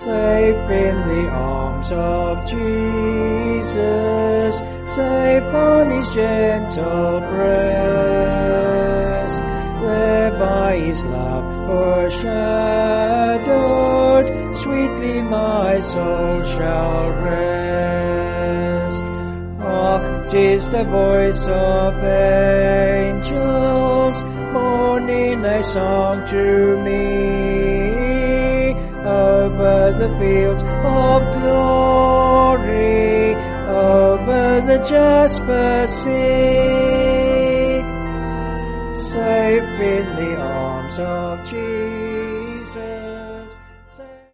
Safe in the arms of Jesus, safe on his gentle breast, there by his love o'ershadowed, sweetly my soul shall rest. Hark, 'tis the voice of angels, borne in a song to me, over the fields of glory, over the jasper sea, safe in the arms of Jesus.